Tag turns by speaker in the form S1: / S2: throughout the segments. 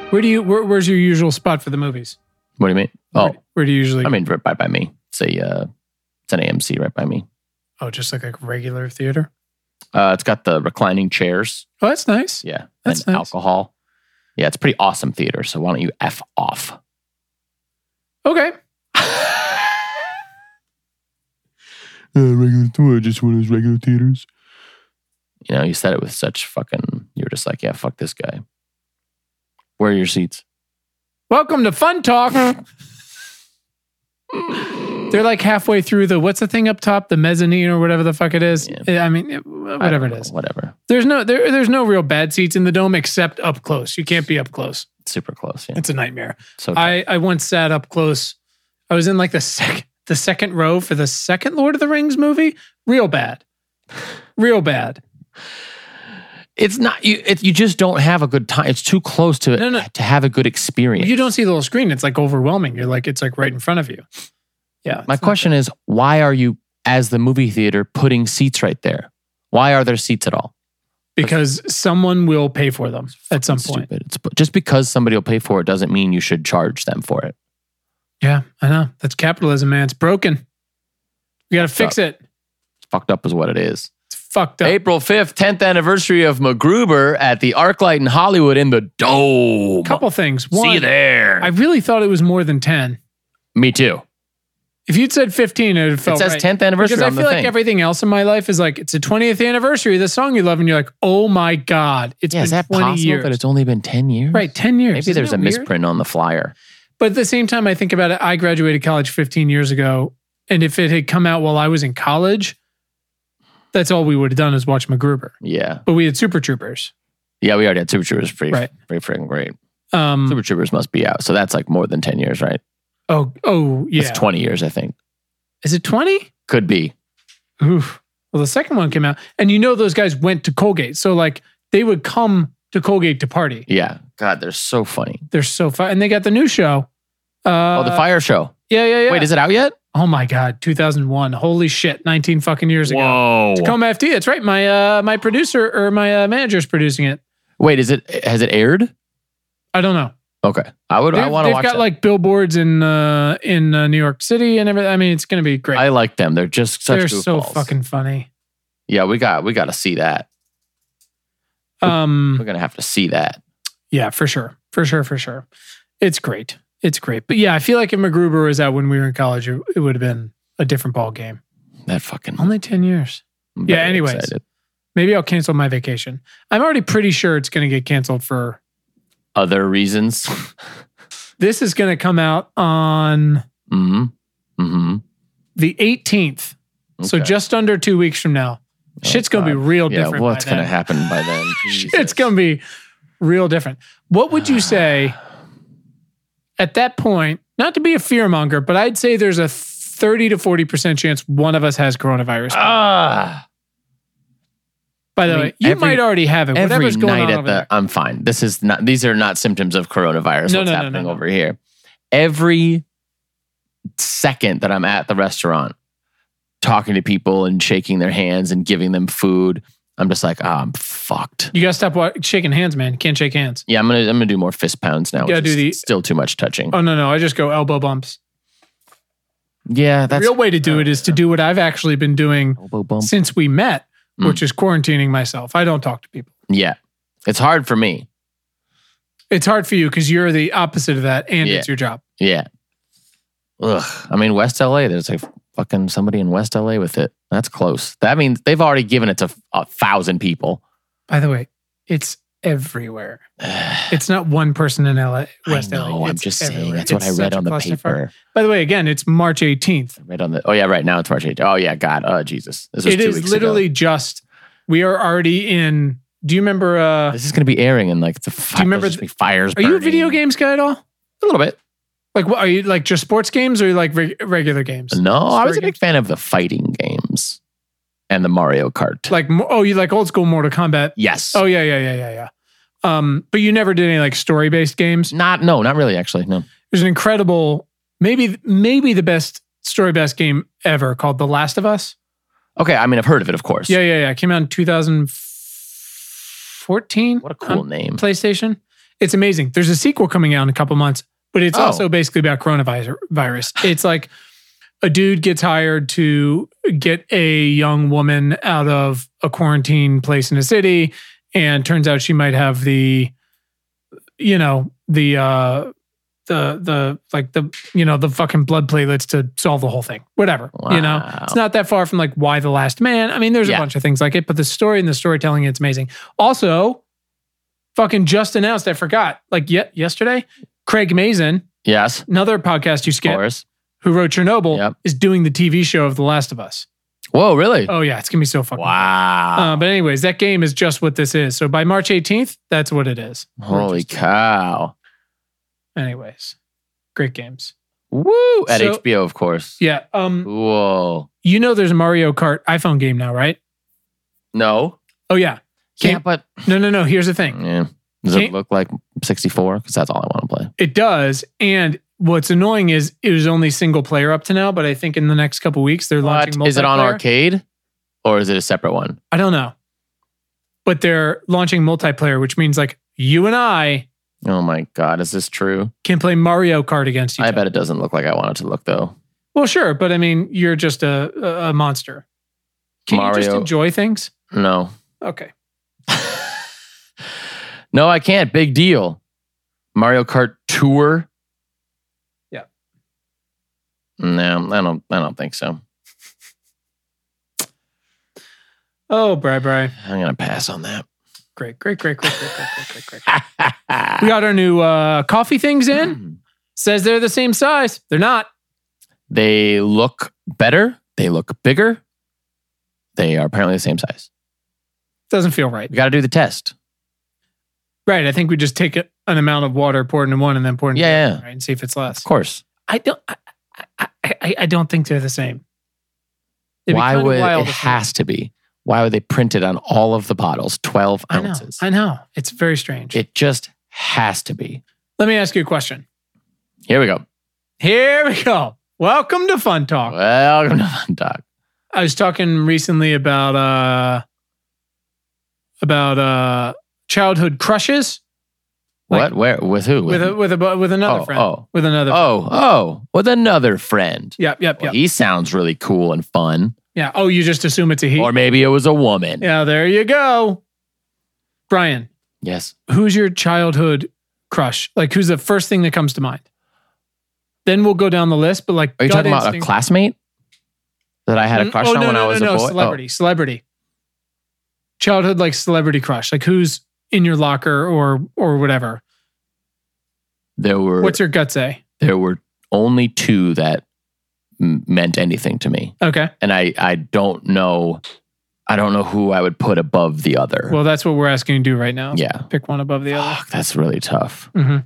S1: Where's your usual spot for the movies?
S2: What do you mean?
S1: Where do you usually?
S2: I mean, right by me. It's an AMC right by me.
S1: Oh, just like a regular theater?
S2: It's got the reclining chairs.
S1: Oh, that's nice.
S2: Yeah.
S1: That's
S2: and
S1: nice.
S2: alcohol. Yeah, it's a pretty awesome theater. So why don't you F off?
S1: Okay.
S2: Just one of those regular theaters. You know, you said it with such fucking... You were just like, yeah, fuck this guy. Where are your seats?
S1: Welcome to Fun Talk. They're like halfway through what's the thing up top? The mezzanine or whatever the fuck it is.
S2: Yeah.
S1: I mean, whatever it is.
S2: Whatever.
S1: There's no real bad seats in the dome except up close. You can't be up close.
S2: Super close, yeah.
S1: It's a nightmare.
S2: So
S1: I once sat up close. I was in like the second row for the second Lord of the Rings movie. Real bad. Real bad.
S2: It's not you just don't have a good time. It's too close to have a good experience.
S1: You don't see the little screen. It's like overwhelming. It's like right in front of you. Yeah.
S2: My question is, why are you, as the movie theater, putting seats right there? Why are there seats at all?
S1: Because someone will pay for them at some point.
S2: Stupid. Just because somebody will pay for it doesn't mean you should charge them for it.
S1: Yeah, I know. That's capitalism, man. It's broken. We got to fix it.
S2: It's fucked up is what it is.
S1: It's fucked up.
S2: April 5th, 10th anniversary of MacGruber at the ArcLight in Hollywood in the Dome.
S1: Couple things. One,
S2: see you there.
S1: I really thought it was more than 10.
S2: Me too.
S1: If you'd said 15, it would have felt
S2: right. It says 10th anniversary
S1: because
S2: on the
S1: I feel like
S2: thing.
S1: everything else in my life is like, it's the 20th anniversary of the song you love, and you're like, oh my God, it's been
S2: is that
S1: 20
S2: possible
S1: years.
S2: that it's only been 10 years?
S1: Right, 10 years.
S2: Maybe there's a misprint on the flyer.
S1: But at the same time, I think about it, I graduated college 15 years ago, and if it had come out while I was in college, that's all we would have done is watch MacGruber.
S2: Yeah.
S1: But we had Super Troopers.
S2: Yeah, we already had Super Troopers. Pretty freaking great. Super Troopers must be out. So that's like more than 10 years, right?
S1: Oh, yeah.
S2: It's 20 years, I think.
S1: Is it 20?
S2: Could be.
S1: Oof. Well, the second one came out, and those guys went to Colgate. So like they would come to Colgate to party.
S2: Yeah. God, they're so funny.
S1: They're so fun. And they got the new show.
S2: The Fire Show.
S1: Yeah.
S2: Wait, is it out yet?
S1: Oh my God, 2001. Holy shit, 19 fucking years ago.
S2: Whoa.
S1: Tacoma FD, that's right. My producer or my manager's producing it.
S2: Wait, has it aired?
S1: I don't know.
S2: Okay. I want to watch it.
S1: They've got like billboards in New York City and everything. I mean, it's going to be great.
S2: I like them. They're just such
S1: They're
S2: goofballs.
S1: so fucking funny.
S2: Yeah, we got to see that. We're going to have to see that.
S1: Yeah, for sure. It's great. But yeah, I feel like if MacGruber was out when we were in college, it would have been a different ball game.
S2: That fucking...
S1: Only 10 years. Yeah, anyways.
S2: Excited.
S1: Maybe I'll cancel my vacation. I'm already pretty sure it's going to get canceled for...
S2: other reasons.
S1: This is going to come out on the 18th. Okay. So just under 2 weeks from now. Shit's going to be real different.
S2: Yeah, what's going to happen by then?
S1: It's going to be real different. What would you say at that point, not to be a fearmonger, but I'd say there's a 30 to 40% chance one of us has coronavirus. By the way, you might already have it. Whatever's going on over there.
S2: I'm fine. These are not symptoms of coronavirus. What's happening over here? Every second that I'm at the restaurant, talking to people and shaking their hands and giving them food, I'm just like, I'm fucked.
S1: You gotta stop shaking hands, man. You can't shake hands.
S2: Yeah, I'm gonna do more fist pounds now. Still too much touching.
S1: Oh no, I just go elbow bumps.
S2: Yeah,
S1: that's the real way to do it is to do what I've actually been doing since we met, which is quarantining myself. I don't talk to people.
S2: Yeah, it's hard for me.
S1: It's hard for you because you're the opposite of that, and it's your job.
S2: Yeah. Ugh. I mean, West LA. There's like fucking somebody in West LA with it. That's close. That means they've already given it to 1,000 people.
S1: By the way, it's everywhere. It's not one person in West LA.
S2: I'm just saying. That's what I read on the paper.
S1: By the way, again, it's March 18th.
S2: I read on the. Oh yeah, right now it's March 18th. Oh yeah, God. Oh Jesus. This was 2 weeks ago. It is literally
S1: just. We are already in. Do you remember?
S2: This is going to be airing in like the. Do you remember fires?
S1: Are you a video games guy at all?
S2: A little bit.
S1: Like, what are you like? Just sports games, or are you like regular games?
S2: No, I was a big fan of the fighting games and the Mario Kart.
S1: Like, you like old school Mortal Kombat?
S2: Yes.
S1: Oh yeah. But you never did any like story based games?
S2: Not really. Actually, no.
S1: There's an incredible, maybe the best story based game ever called The Last of Us.
S2: Okay, I mean I've heard of it, of course.
S1: Yeah. It came out in 2014.
S2: What a cool name.
S1: PlayStation. It's amazing. There's a sequel coming out in a couple months, but it's also basically about coronavirus. It's like a dude gets hired to get a young woman out of a quarantine place in a city, and turns out she might have the fucking blood platelets to solve the whole thing. Whatever.
S2: Wow.
S1: It's not that far from like Why the Last Man. I mean, there's a bunch of things like it, but the story and the storytelling, it's amazing. Also, fucking just announced, I forgot, like yesterday, Craig Mazin.
S2: Yes.
S1: Another podcast you skipped, who wrote Chernobyl, is doing the TV show of The Last of Us.
S2: Whoa, really?
S1: Oh, yeah. It's going to be so fucking
S2: wow.
S1: But anyways, that game is just what this is. So by March 18th, that's what it is.
S2: Holy cow.
S1: Anyways, great games.
S2: Woo! At HBO, of course.
S1: Yeah.
S2: Whoa.
S1: You know there's a Mario Kart iPhone game now, right?
S2: No.
S1: Oh, yeah.
S2: But...
S1: No. Here's the thing.
S2: Yeah. Does it look like 64? Because that's all I want to play.
S1: It does. And what's annoying is it was only single player up to now, but I think in the next couple weeks they're launching multiplayer.
S2: Is it on arcade? Or is it a separate one?
S1: I don't know. But they're launching multiplayer, which means like you and I...
S2: Oh my God, is this true?
S1: Can play Mario Kart against each other.
S2: I bet it doesn't look like I want it to look, though.
S1: Well, sure, but I mean, you're just a monster. Can you just enjoy things?
S2: No.
S1: Okay.
S2: No, I can't. Big deal. Mario Kart Tour?
S1: Yeah.
S2: No, I don't think so.
S1: Oh, Bri.
S2: I'm going to pass on that.
S1: Great. We got our new coffee things in. Says they're the same size. They're not.
S2: They look better. They look bigger. They are apparently the same size.
S1: Doesn't feel right.
S2: We got to do the test.
S1: Right. I think we just take an amount of water, pour it into one, and then pour it into the other, right, and see if it's less.
S2: Of course.
S1: I don't think they're the same.
S2: Why would it has to be? Why would they print it on all of the bottles, 12 ounces?
S1: I know. It's very strange.
S2: It just has to be.
S1: Let me ask you a question.
S2: Here we go.
S1: Welcome to Fun Talk. I was talking recently about childhood crushes.
S2: What? Where? With who?
S1: With another friend. With another friend.
S2: With another friend.
S1: Yep.
S2: Well, he sounds really cool and fun.
S1: Yeah. Oh, you just assume it's a he?
S2: Or maybe it was a woman.
S1: Yeah, there you go. Brian.
S2: Yes.
S1: Who's your childhood crush? Like, who's the first thing that comes to mind? Then we'll go down the list, but like...
S2: Are you talking about a classmate that I had a crush on when I was a boy?
S1: Celebrity. Childhood, like, celebrity crush. Like, who's in your locker or whatever? What's your gut say?
S2: There were only two that meant anything to me.
S1: Okay.
S2: And I don't know who I would put above the other.
S1: Well, that's what we're asking you to do right now.
S2: Yeah.
S1: Pick one above the other.
S2: That's really tough.
S1: Mm-hmm.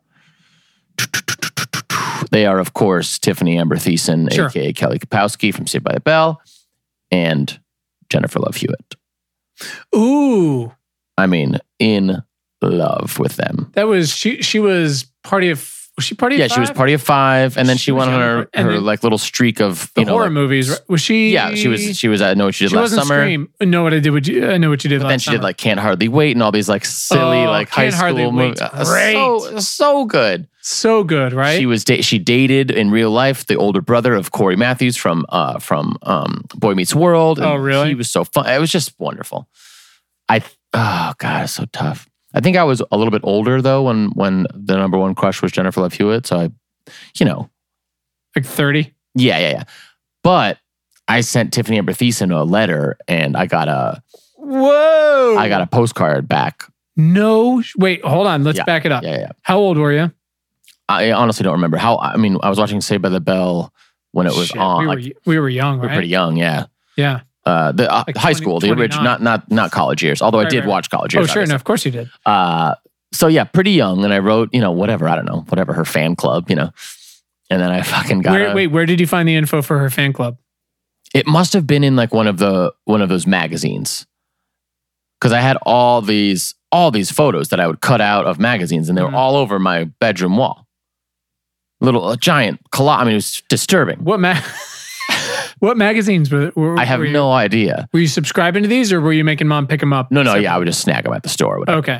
S2: They are, of course, Tiffany Amber Thiessen, a.k.a. Kelly Kapowski from Saved by the Bell, and Jennifer Love Hewitt.
S1: Ooh.
S2: I mean, in love with them.
S1: That was, she was Party of 5?
S2: Yeah, she was Party of 5, and then she went on her like little streak of
S1: horror movies. Right? Was she?
S2: Yeah, she was. I Know What You Did Last Summer.
S1: Scream. Know What I Did. I Know What You Did.
S2: But then she did like Can't Hardly Wait and all these like silly like high school movies.
S1: Great,
S2: so good, right? She dated in real life the older brother of Corey Matthews from Boy Meets World.
S1: Oh, really?
S2: He was so fun. It was just wonderful. Oh God, it's so tough. I think I was a little bit older though when the number one crush was Jennifer Love Hewitt. So
S1: like 30.
S2: Yeah. But I sent Tiffany Amber Thiessen a letter, and I got a postcard back.
S1: No, wait, hold on. Let's back it up.
S2: Yeah.
S1: How old were you?
S2: I honestly don't remember I was watching Saved by the Bell when it was on.
S1: We were young, right?
S2: We were pretty young, yeah.
S1: Yeah.
S2: Like high school, the original, not college years. Although I did watch college years.
S1: Oh, sure, no, of course you did.
S2: So yeah, pretty young, and I wrote, whatever, I don't know, whatever her fan club, and then I fucking got.
S1: Where did you find the info for her fan club?
S2: It must have been in like one of those magazines, because I had all these photos that I would cut out of magazines, and they were all over my bedroom wall. A giant collage. I mean, it was disturbing.
S1: What magazines were
S2: I have no idea.
S1: Were you subscribing to these, or were you making mom pick them up?
S2: No. Yeah, I would just snag them at the store. Or whatever.
S1: Okay.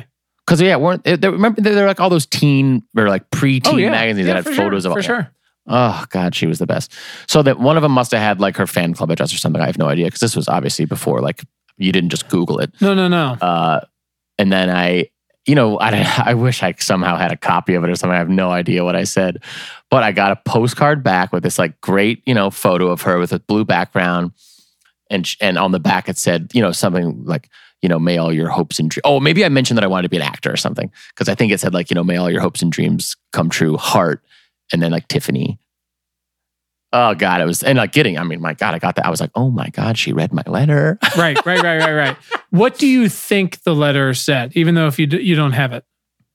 S2: Because remember they're like all those teen or like pre-teen magazines that had photos of all.
S1: For sure.
S2: Oh God, she was the best. So that one of them must have had like her fan club address or something. I have no idea because this was obviously before like you didn't just Google it.
S1: No.
S2: And then I wish I somehow had a copy of it or something. I have no idea what I said, but I got a postcard back with this like great photo of her with a blue background, and on the back it said something like may all your hopes and dreams. Oh, maybe I mentioned that I wanted to be an actor or something because I think it said like may all your hopes and dreams come true, heart, and then like Tiffany. Oh God, it was, and like I mean, my God, I got that. I was like, oh my God, she read my letter.
S1: Right. What do you think the letter said, even though if you don't have it?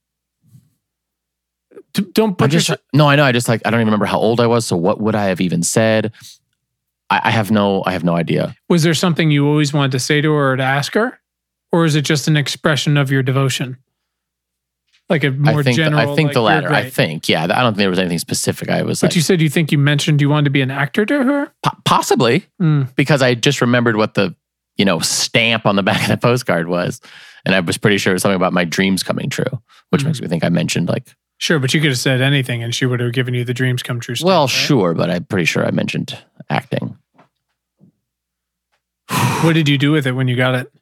S1: Don't put
S2: No, I know. I don't even remember how old I was. So what would I have even said? I have no idea.
S1: Was there something you always wanted to say to her or to ask her? Or is it just an expression of your devotion? Like a more general.
S2: I think the latter. I think, yeah. I don't think there was anything specific.
S1: But you said you think you mentioned you wanted to be an actor to her?
S2: Possibly, because I just remembered what the stamp on the back of the postcard was, and I was pretty sure it was something about my dreams coming true, which makes me think I mentioned like.
S1: Sure, but you could have said anything, and she would have given you the dreams come true stamp.
S2: Well, right? Sure, but I'm pretty sure I mentioned acting.
S1: What did you do with it when you got it?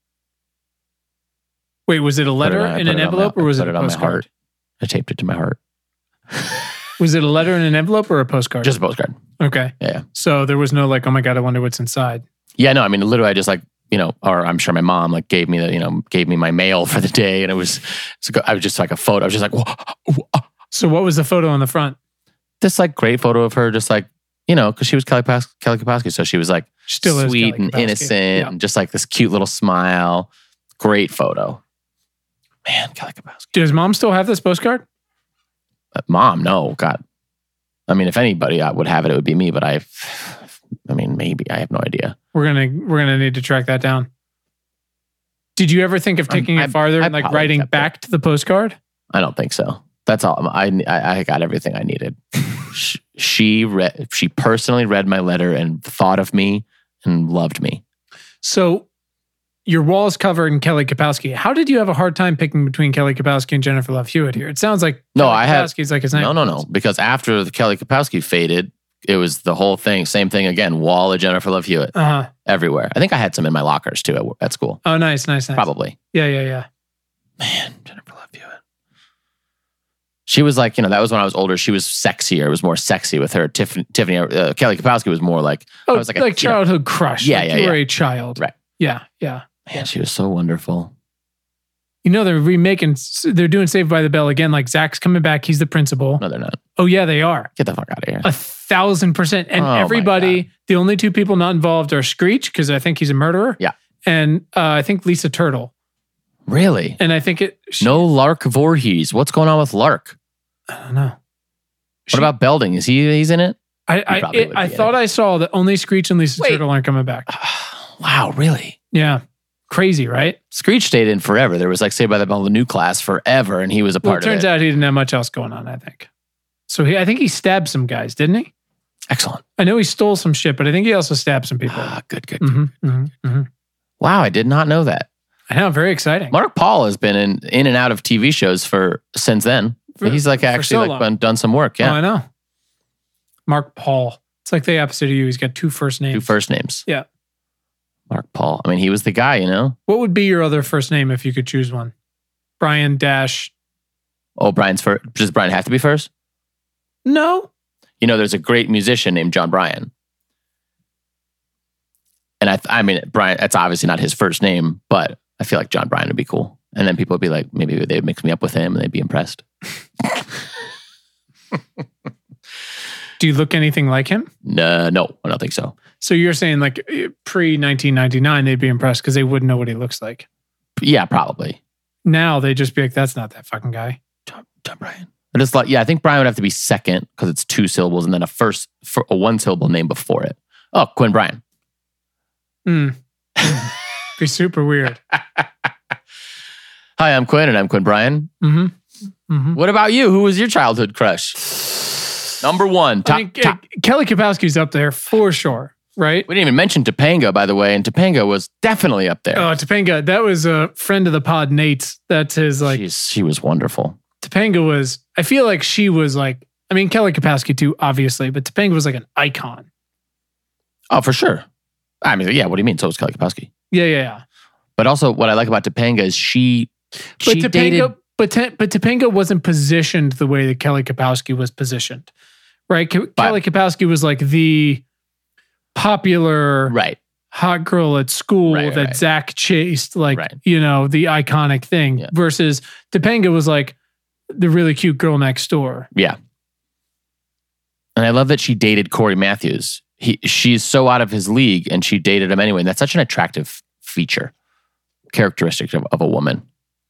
S1: Wait, was it a letter in an envelope or was it a postcard?
S2: I taped it to my heart.
S1: Was it a letter in an envelope or a postcard?
S2: Just a postcard.
S1: Okay.
S2: Yeah.
S1: So there was no like, oh my God, I wonder what's inside.
S2: Yeah, no, I mean, literally I just like, or I'm sure my mom like gave me my mail for the day, and I was just like a photo. I was just like, whoa.
S1: So what was the photo on the front?
S2: This like great photo of her, just like, because she was Kelly Kapowski. So she was like
S1: still
S2: sweet and innocent and just like this cute little smile. Great photo. Man, Kelly Kapowski.
S1: Does mom still have this postcard?
S2: Mom, no. God. I mean, if anybody would have it, it would be me, but maybe. I have no idea.
S1: We're gonna need to track that down. Did you ever think of taking it farther and like writing back to the postcard?
S2: I don't think so. That's all. I got everything I needed. She personally read my letter and thought of me and loved me. So
S1: your wall is covered in Kelly Kapowski. How did you have a hard time picking between Kelly Kapowski and Jennifer Love Hewitt here? It sounds like Kapowski's like his name.
S2: No. Because after the Kelly Kapowski faded, it was the whole thing. Same thing again. Wall of Jennifer Love Hewitt. Everywhere. I think I had some in my lockers too at school.
S1: Oh, nice.
S2: Probably.
S1: Yeah.
S2: Man, Jennifer Love Hewitt. She was like, that was when I was older. She was sexier. It was more sexy with her. Tiffany, Kelly Kapowski was more like,
S1: I was like childhood crush.
S2: Yeah,
S1: like you were a child.
S2: Right.
S1: Yeah.
S2: Man, she was so wonderful.
S1: They're doing Saved by the Bell again. Like Zach's coming back. He's the principal.
S2: No, they're not.
S1: Oh yeah, they are.
S2: Get the fuck out of here.
S1: 1,000%. And everybody, the only two people not involved are Screech, because I think he's a murderer.
S2: Yeah.
S1: And I think Lisa Turtle.
S2: Really?
S1: And I think
S2: no Lark Voorhees. What's going on with Lark?
S1: I don't know.
S2: What about Belding? He's in it?
S1: I thought I saw that only Screech and Lisa Turtle aren't coming back.
S2: Wow, really?
S1: Yeah. Crazy, right?
S2: Screech stayed in forever. There was like Saved by the Bell, the new class forever, and he was a part of it.
S1: It turns out he didn't have much else going on, I think. So I think he stabbed some guys, didn't he?
S2: Excellent.
S1: I know he stole some shit, but I think he also stabbed some people.
S2: Good. Wow, I did not know that.
S1: I know, very exciting.
S2: Mark Paul has been in and out of TV shows since then. He's like actually like done some work. Yeah,
S1: I know. Mark Paul. It's like the opposite of you. He's got two first names. Yeah.
S2: Mark Paul. I mean, he was the guy,
S1: What would be your other first name if you could choose one? Brian Dash.
S2: Oh, Brian's first. Does Brian have to be first?
S1: No.
S2: There's a great musician named John Bryan. And I mean, Brian, that's obviously not his first name, but I feel like John Bryan would be cool. And then people would be like, maybe they'd mix me up with him and they'd be impressed.
S1: Do you look anything like him?
S2: No, I don't think so.
S1: So you're saying like pre-1999, they'd be impressed because they wouldn't know what he looks like.
S2: Yeah, probably.
S1: Now they'd just be like, that's not that fucking guy.
S2: John Bryan. I just I think Brian would have to be second because it's 2 syllables and then a 1 syllable name before it. Oh, Quinn Bryan.
S1: Be super weird.
S2: Hi, I'm Quinn and I'm Quinn Bryan. What about you? Who was your childhood crush? Number one.
S1: Kelly Kapowski's up there for sure. right?
S2: We didn't even mention Topanga, by the way, and Topanga was definitely up there.
S1: Oh, Topanga, that was a friend of the pod, Nate's. That's his like.
S2: She was wonderful.
S1: Topanga was. I feel like she was like. I mean, Kelly Kapowski too, obviously, but Topanga was like an icon.
S2: Oh, for sure. I mean, yeah. What do you mean? So was Kelly Kapowski.
S1: Yeah.
S2: But also, what I like about Topanga is she
S1: Topanga,
S2: dated.
S1: But Topanga wasn't positioned the way that Kelly Kapowski was positioned, right? Kelly Kapowski was like the popular hot girl at school that Zach chased, like, you know, the iconic thing, versus Topanga was like the really cute girl next door.
S2: Yeah. And I love that she dated Corey Matthews. She's so out of his league and she dated him anyway. And that's such an attractive characteristic of a woman.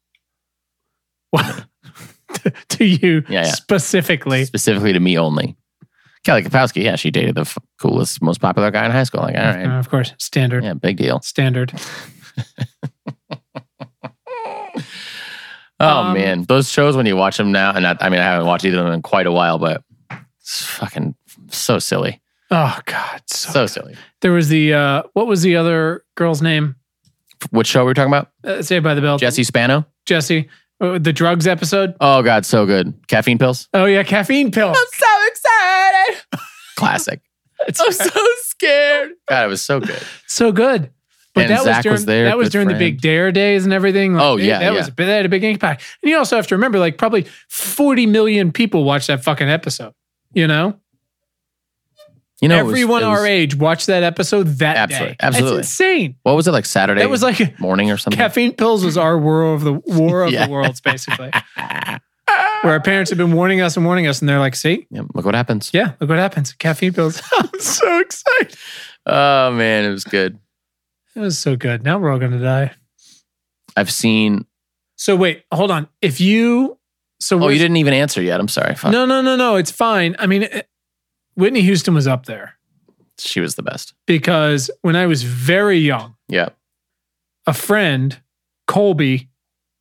S1: To you specifically.
S2: Specifically to me only. Kelly Kapowski, she dated the coolest, most popular guy in high school. Like, all right.
S1: Of course. Standard.
S2: Yeah, big deal.
S1: Standard.
S2: Man. Those shows when you watch them now, and I haven't watched either of them in quite a while, but it's fucking so silly.
S1: Oh, God.
S2: So silly.
S1: There was the, what was the other girl's name?
S2: Which show were we talking about?
S1: Saved by the Bell.
S2: Jesse Spano?
S1: Jesse. The drugs episode.
S2: Oh, God, so good. Caffeine pills?
S1: Oh, yeah, caffeine pills.
S2: I'm so excited. Classic. I'm so scared. God, it was so good.
S1: So good. But
S2: and Zach was there.
S1: That was during the big Dare days and everything. Like, that had a big impact. And you also have to remember, like, probably 40 million people watched that fucking episode. You know? Everyone our age watched that episode that day.
S2: Absolutely.
S1: That's insane.
S2: What was it, like Saturday?
S1: That was like
S2: morning or something.
S1: Caffeine pills was our war of the worlds, basically. Where our parents have been warning us, and they're like, "See,
S2: look what happens."
S1: Yeah, look what happens. Caffeine pills. I'm so excited.
S2: Oh man, it was good.
S1: It was so good. Now we're all gonna die.
S2: I've seen.
S1: So wait, hold on. You
S2: didn't even answer yet. I'm sorry. Fuck.
S1: No. It's fine. I mean. Whitney Houston was up there.
S2: She was the best.
S1: Because when I was very young, a friend, Colby,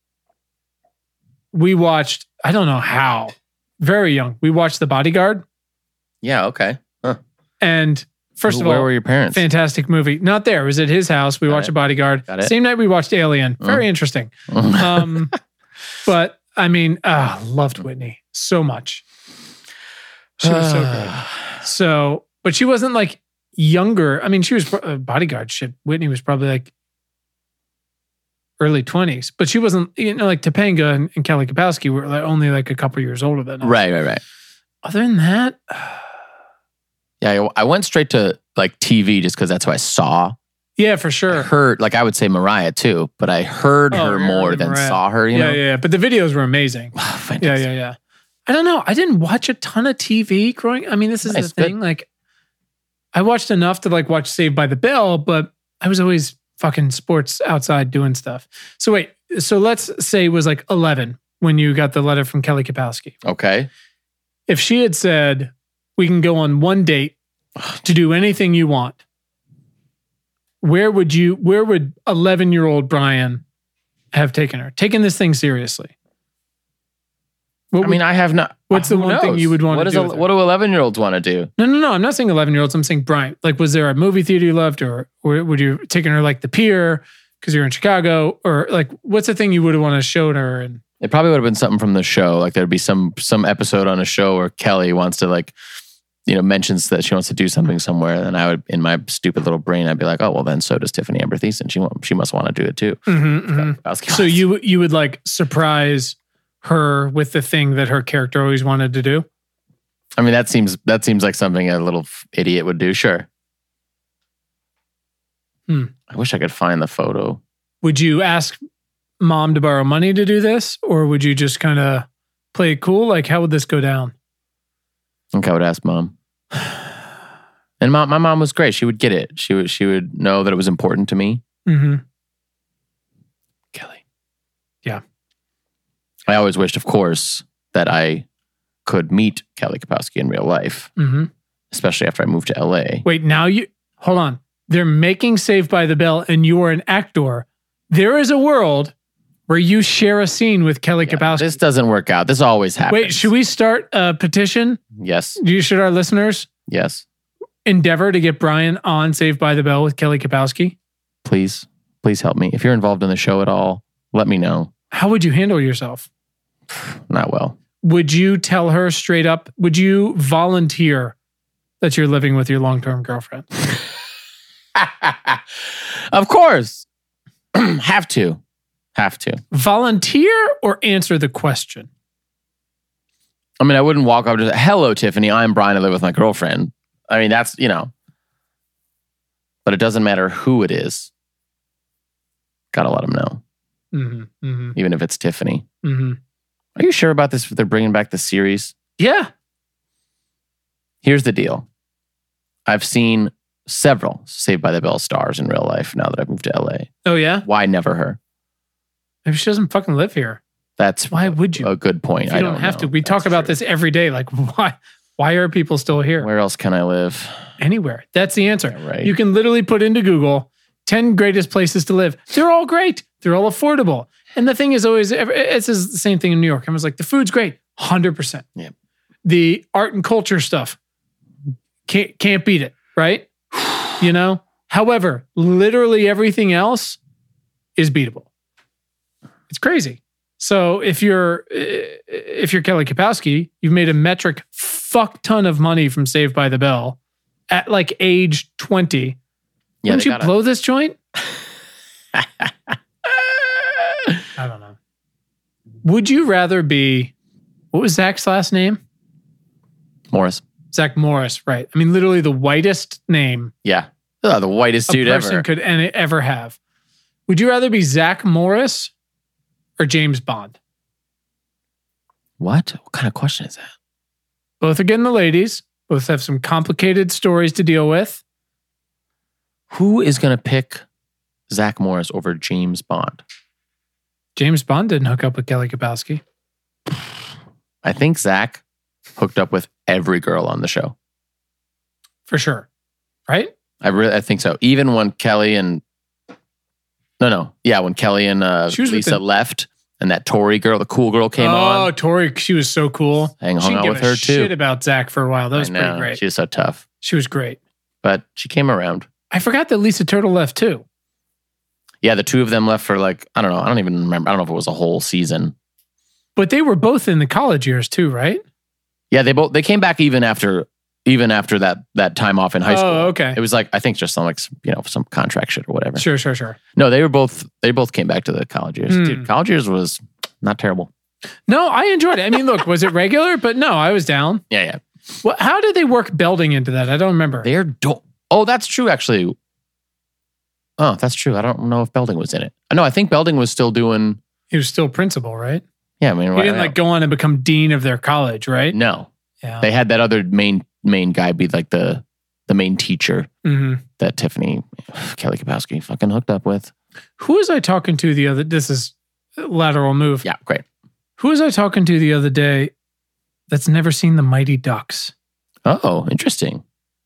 S1: we watched, I don't know how, very young, we watched The Bodyguard.
S2: Yeah, okay. Huh.
S1: And first of all,
S2: where were your parents?
S1: Fantastic movie. Not there. It was at his house. We watched The Bodyguard. Same night we watched Alien. Very interesting. But I mean, loved Whitney so much. She was so good. So, but she wasn't like younger. I mean, she was Bodyguard shit. Whitney was probably like early 20s, but she wasn't, like Topanga and Kelly Kapowski were like only like a couple years older than us.
S2: Right.
S1: Other than that,
S2: I went straight to like TV just because that's what I saw.
S1: Yeah, for sure.
S2: I heard, like I would say Mariah too, but I heard her more than Mariah. Saw her. You know?
S1: Yeah. But the videos were amazing. Yeah. I don't know. I didn't watch a ton of TV growing. I mean, this is the thing. Like, I watched enough to like watch Saved by the Bell, but I was always fucking sports outside doing stuff. So wait. So let's say it was like 11 when you got the letter from Kelly Kapowski.
S2: Okay.
S1: If she had said, "We can go on one date to do anything you want," where would 11-year-old Brian have taken this thing seriously?
S2: I have not.
S1: What's the one thing you would want to do?
S2: What do 11-year-olds want to do?
S1: No. I'm not saying 11-year-olds. I'm saying Brian. Like, was there a movie theater you loved, or would you have taken her like the Pier because you're in Chicago, or like what's the thing you would have wanted to show her? And
S2: it probably would have been something from the show. Like there'd be some episode on a show where Kelly wants to like, mentions that she wants to do something somewhere, and I would, in my stupid little brain, I'd be like, oh well, then so does Tiffany Amber Thiessen. She must want to do it too.
S1: Mm-hmm. So you would like surprise her with the thing that her character always wanted to do?
S2: I mean, that seems like something a little idiot would do. Sure. I wish I could find the photo.
S1: Would you ask mom to borrow money to do this, or would you just kind of play it cool? Like, how would this go down?
S2: I think I would ask mom. And my mom was great. She would get it. She would know that it was important to me.
S1: Mm-hmm.
S2: Kelly.
S1: Yeah.
S2: I always wished, of course, that I could meet Kelly Kapowski in real life, especially after I moved to LA.
S1: Wait, hold on. They're making Saved by the Bell and you are an actor. There is a world where you share a scene with Kelly Kapowski.
S2: This doesn't work out. This always happens.
S1: Wait, should we start a petition?
S2: Yes.
S1: Should our listeners?
S2: Yes.
S1: endeavor to get Brian on Saved by the Bell with Kelly Kapowski?
S2: Please help me. If you're involved in the show at all, let me know.
S1: How would you handle yourself?
S2: Not well.
S1: Would you tell her straight up? Would you volunteer that you're living with your long-term girlfriend?
S2: Of course. Have to.
S1: Volunteer or answer the question?
S2: I mean, I wouldn't walk up to hello, Tiffany, I'm Brian. I live with my girlfriend. I mean, that's, but it doesn't matter who it is. Gotta let them know. Even if it's Tiffany. Are you sure about this? They're bringing back the series?
S1: Yeah.
S2: Here's the deal. I've seen several Saved by the Bell stars in real life now that I've moved to LA.
S1: Oh, yeah?
S2: Why never her?
S1: Maybe she doesn't fucking live here.
S2: Why
S1: would you?
S2: A good point.
S1: You don't have to. We talk about this every day. Like, why are people still here?
S2: Where else can I live?
S1: Anywhere. That's the answer.
S2: Yeah, right.
S1: You can literally put into Google 10 greatest places to live. They're all great. They're all affordable. And the thing is always, it's the same thing in New York. I was like, the food's great. 100%.
S2: Yeah.
S1: The art and culture stuff, can't beat it, right? However, literally everything else is beatable. It's crazy. So if you're Kelly Kapowski, you've made a metric fuck ton of money from Saved by the Bell at like age 20.
S2: Yeah,
S1: wouldn't you blow this joint? I don't know. Would you rather be, what was Zach's last name?
S2: Morris.
S1: Zach Morris, right. I mean, literally the whitest name.
S2: Yeah. The whitest dude ever.
S1: A person could ever have. Would you rather be Zach Morris or James Bond?
S2: What? What kind of question is that?
S1: Both are getting the ladies. Both have some complicated stories to deal with.
S2: Who is going to pick Zach Morris over James Bond?
S1: James Bond didn't hook up with Kelly Kapowski.
S2: I think Zach hooked up with every girl on the show.
S1: For sure. Right?
S2: I think so. Even when Kelly and... when Kelly and Lisa left and that Tori girl, the cool girl came on.
S1: Oh, Tori, she was so cool.
S2: I hung out with her too.
S1: Shit about Zach for a while. That was pretty great.
S2: She was so tough.
S1: She was great.
S2: But she came around.
S1: I forgot that Lisa Turtle left too.
S2: Yeah, the two of them left for like, I don't know. I don't even remember. I don't know if it was a whole season.
S1: But they were both in the college years too, right?
S2: Yeah, they came back even after that time off in high school.
S1: Oh, okay.
S2: It was like, I think just some some contract shit or whatever.
S1: Sure.
S2: No, they both came back to the college years. Dude, college years was not terrible.
S1: No, I enjoyed it. I mean, look, was it regular? But no, I was down.
S2: Yeah.
S1: Well, how did they work Belding into that? I don't remember.
S2: Oh, that's true, actually. Oh, that's true. I don't know if Belding was in it. No, I think Belding was still doing...
S1: He was still principal, right?
S2: Yeah, I mean...
S1: He didn't go on and become dean of their college, right?
S2: No.
S1: Yeah.
S2: They had that other main guy be like the main teacher that Tiffany, Kelly Kapowski fucking hooked up with.
S1: Who was I talking to the other... This is a lateral move.
S2: Yeah, great.
S1: Who was I talking to the other day that's never seen the Mighty Ducks?
S2: Oh, interesting.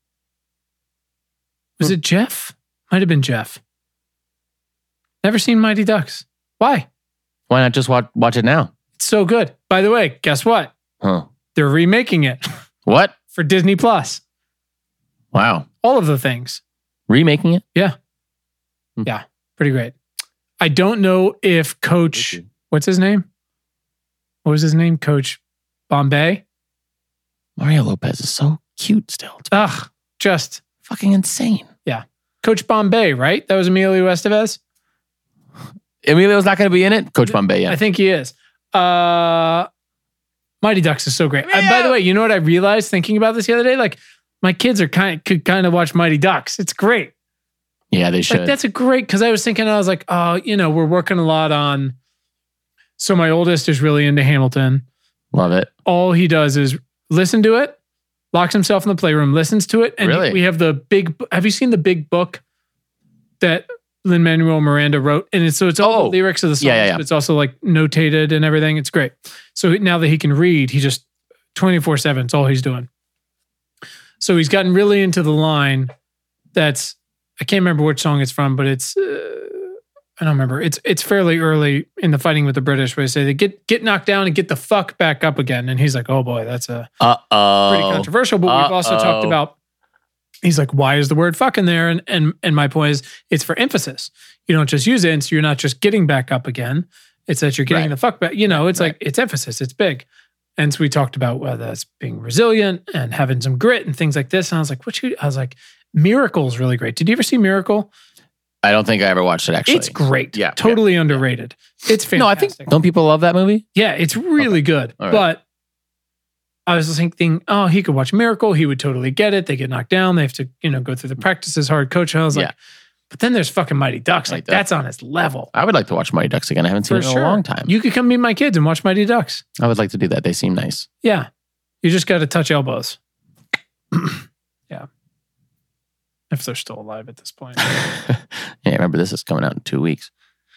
S1: Was it Jeff? Might have been Jeff. Never seen Mighty Ducks. Why?
S2: Why not just watch it now?
S1: It's so good. By the way, guess what?
S2: Huh.
S1: They're remaking it.
S2: What?
S1: For Disney Plus.
S2: Wow.
S1: All of the things.
S2: Remaking it?
S1: Yeah. Yeah. Pretty great. I don't know if Coach... What's his name? What was his name? Coach Bombay?
S2: Mario Lopez is so cute still.
S1: Ugh. Just...
S2: fucking insane.
S1: Yeah. Coach Bombay, right? That was Emilio Estevez?
S2: Emilio's not going to be in it? Coach Bombay, yeah.
S1: I think he is. Mighty Ducks is so great. Yeah. By the way, you know what I realized thinking about this the other day? Like, my kids could kind of watch Mighty Ducks. It's great.
S2: Yeah, they should.
S1: Like, that's a great, because I was thinking, I was like, oh, we're working a lot on, so my oldest is really into Hamilton.
S2: Love it.
S1: All he does is listen to it, locks himself in the playroom, listens to it. And
S2: really?
S1: We have have you seen the big book that Lin-Manuel Miranda wrote? And it's all the lyrics of the songs,
S2: yeah.
S1: but it's also like notated and everything. It's great. So now that he can read, he just 24/7, it's all he's doing. So he's gotten really into the line that's, I can't remember which song it's from, but it's, I don't remember. It's fairly early in the Fighting with the British where they say they get knocked down and get the fuck back up again. And he's like, oh boy, that's pretty controversial. But we've also talked about He's like, why is the word fuck in there? And my point is, it's for emphasis. You don't just use it, and so you're not just getting back up again. It's that you're getting the fuck back. It's like, it's emphasis. It's big. And so we talked about whether that's being resilient and having some grit and things like this. And I was like, Miracle's really great. Did you ever see Miracle?
S2: I don't think I ever watched it, actually.
S1: It's great. Yeah. Totally underrated. It's fantastic.
S2: No, I think, don't people love that movie?
S1: Yeah, it's really good. Right. But I was thinking, oh, he could watch Miracle. He would totally get it. They get knocked down. They have to, go through the practices, hard coach. I was like, but then there's fucking Mighty Ducks. Like, that's on his level.
S2: I would like to watch Mighty Ducks again. I haven't seen it in a long time.
S1: You could come meet my kids and watch Mighty Ducks.
S2: I would like to do that. They seem nice.
S1: Yeah. You just got to touch elbows. Yeah. If they're still alive at this point.
S2: Yeah, remember, this is coming out in 2 weeks.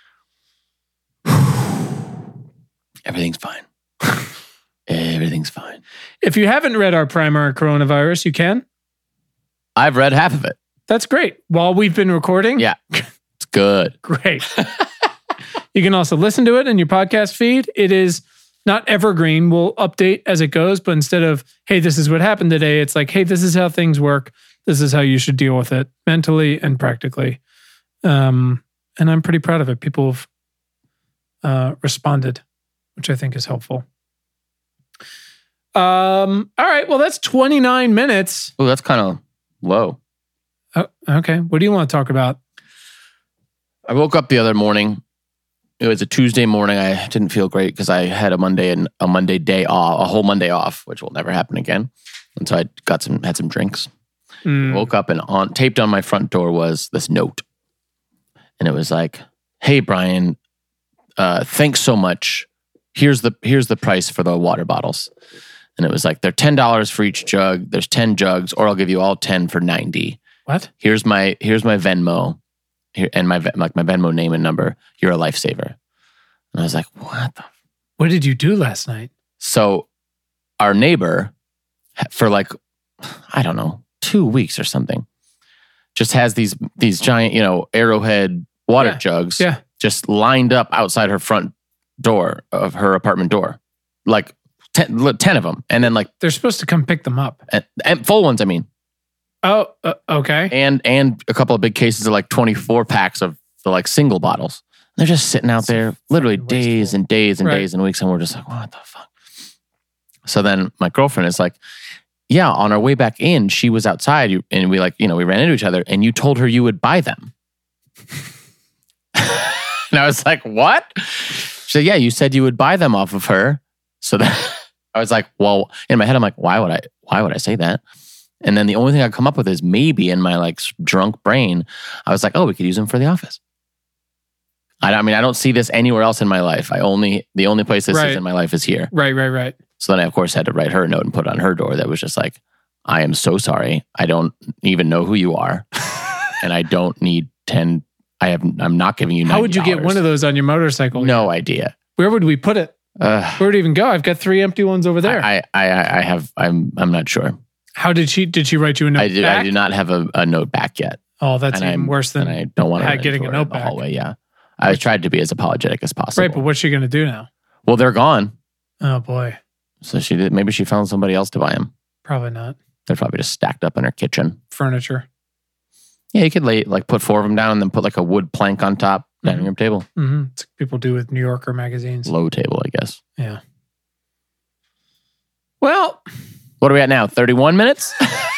S2: Everything's fine. Everything's fine.
S1: If you haven't read our primer on coronavirus, you can.
S2: I've read half of it.
S1: That's great. While we've been recording?
S2: Yeah. It's good.
S1: Great. You can also listen to it in your podcast feed. It is not evergreen. We'll update as it goes, but instead of, hey, this is what happened today, it's like, hey, this is how things work. This is how you should deal with it mentally and practically. And I'm pretty proud of it. People have responded, which I think is helpful. All right. Well, that's 29 minutes.
S2: Oh, that's kind of low.
S1: Oh, okay. What do you want to talk about?
S2: I woke up the other morning. It was a Tuesday morning. I didn't feel great because I had a Monday day off, a whole Monday off, which will never happen again. And so I had some drinks. Woke up and taped on my front door was this note. And it was like, hey, Brian, thanks so much. Here's the price for the water bottles. And it was like, they're $10 for each jug. There's 10 jugs, or I'll give you all 10 for 90.
S1: What?
S2: Here's my Venmo, and my Venmo name and number. You're a lifesaver. And I was like,
S1: what did you do last night?
S2: So our neighbor, for like, I don't know, 2 weeks or something, just has these giant, Arrowhead water jugs just lined up outside her front door of her apartment door. Like 10 of them. And then like...
S1: They're supposed to come pick them up.
S2: And full ones, I mean.
S1: Oh, okay.
S2: And a couple of big cases of like 24 packs of the like single bottles. They're just sitting out there literally days and days and days and weeks. And we're just like, what the fuck? So then my girlfriend is like, yeah, on our way back in, she was outside and we we ran into each other and you told her you would buy them. And I was like, what? She said, yeah, you said you would buy them off of her. So then I was like, well, in my head, I'm like, why would I say that? And then the only thing I come up with is maybe in my like drunk brain, I was like, oh, we could use them for the office. I mean, I don't see this anywhere else in my life. The only place this is in my life is here.
S1: Right.
S2: So then I, of course, had to write her a note and put it on her door that was just like, I am so sorry. I don't even know who you are. And I don't need 10. I'm not giving you $90.
S1: How would you get one of those on your motorcycle?
S2: No idea.
S1: Where would we put it? Where would it even go? I've got 3 empty ones over there.
S2: I'm not sure.
S1: How did she write you a note back?
S2: I do not have a note back yet.
S1: Oh, that's even worse than
S2: I don't want to
S1: getting a note back.
S2: Hallway, yeah. I tried to be as apologetic as possible.
S1: Right, but what's she going to do now?
S2: Well, they're gone.
S1: Oh, boy.
S2: So maybe she found somebody else to buy them.
S1: Probably not.
S2: They're probably just stacked up in her kitchen.
S1: Furniture.
S2: Yeah, you could put 4 of them down and then put like a wood plank on top, dining room table.
S1: Mm-hmm. It's like people do with New Yorker magazines.
S2: Low table, I guess.
S1: Yeah. Well.
S2: What are we at now? 31 minutes?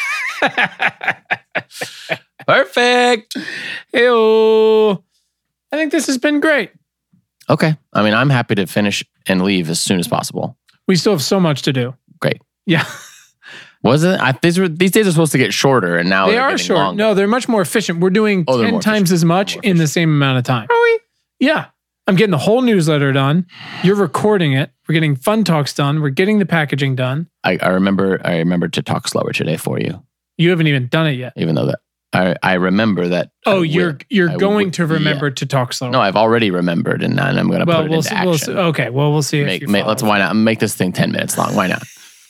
S2: Perfect.
S1: Ew. I think this has been great.
S2: Okay. I mean, I'm happy to finish and leave as soon as possible.
S1: We still have so much to do.
S2: Great.
S1: Yeah.
S2: Was it? These days are supposed to get shorter, and now
S1: they are short. Longer. No, they're much more efficient. We're doing 10 times as much in the same amount of time.
S2: Are we?
S1: Yeah. I'm getting the whole newsletter done. You're recording it. We're getting Fun Talks done. We're getting the packaging done.
S2: I remember to talk slower today for you.
S1: You haven't even done it yet.
S2: Even though that I remember that.
S1: Oh, you're going to remember to talk slower.
S2: No, I've already remembered, and I'm going to put it into action.
S1: Okay, well, we'll see.
S2: Why not make this thing 10 minutes long? Why not?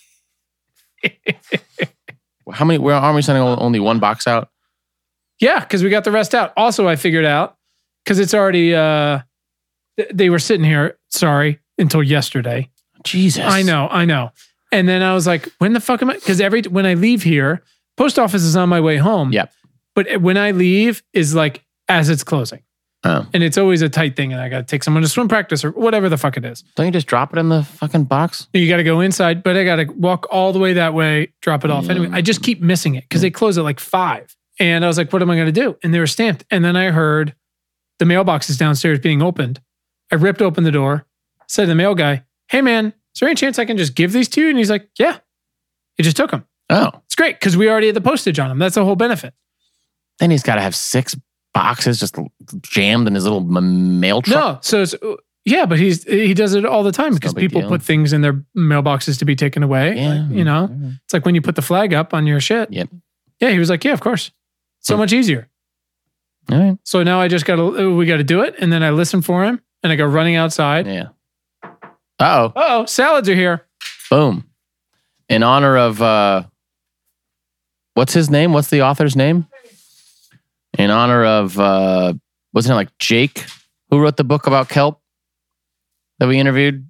S2: How many? Where aren't we sending only one box out?
S1: Yeah, because we got the rest out. Also, I figured out because it's already. They were sitting here. Sorry, until yesterday.
S2: Jesus,
S1: I know. And then I was like, when the fuck am I? Because when I leave here, post office is on my way home.
S2: Yep.
S1: But when I leave is like as it's closing.
S2: Oh.
S1: And it's always a tight thing, and I got to take someone to swim practice or whatever the fuck it is.
S2: Don't you just drop it in the fucking box?
S1: You got to go inside, but I got to walk all the way that way, drop it off. Anyway, I just keep missing it because they close at like 5. And I was like, what am I going to do? And they were stamped. And then I heard the mailboxes downstairs being opened. I ripped open the door, said to the mail guy, hey man, is there any chance I can just give these to you? And he's like, yeah. He just took them.
S2: Oh.
S1: It's great because we already had the postage on them. That's the whole benefit.
S2: Then he's got to have 6 boxes just jammed in his little mail truck.
S1: No, yeah, but he does it all the time because people put things in their mailboxes to be taken away.
S2: Yeah,
S1: you know, it's like when you put the flag up on your shit.
S2: Yep.
S1: Yeah, he was like, yeah, of course. So much easier.
S2: All right.
S1: So now we got to do it, and then I listen for him, and I go running outside.
S2: Yeah. Uh-oh,
S1: salads are here.
S2: Boom. In honor of what's his name? What's the author's name? In honor of, wasn't it like Jake, who wrote the book about kelp that we interviewed?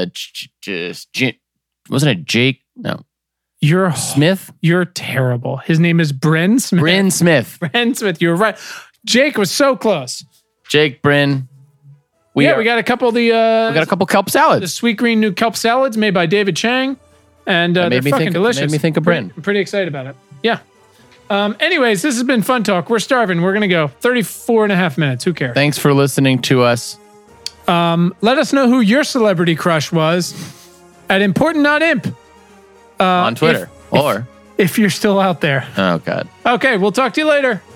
S2: Wasn't it Jake? No.
S1: You're
S2: Smith?
S1: You're terrible. His name is Bryn Smith.
S2: Bryn Smith.
S1: Bryn Smith. You're right. Jake was so close.
S2: Jake, Bryn.
S1: We got a couple of the... we
S2: got a couple kelp salads.
S1: The sweet green new kelp salads made by David Chang. And they're fucking delicious.
S2: Made me think of Bryn.
S1: I'm pretty excited about it. Yeah. Anyways, this has been Fun Talk. We're starving. We're going to go 34 and a half minutes. Who cares?
S2: Thanks for listening to us.
S1: Let us know who your celebrity crush was at Important Not Imp.
S2: On Twitter. Or
S1: if you're still out there.
S2: Oh, God.
S1: Okay, we'll talk to you later.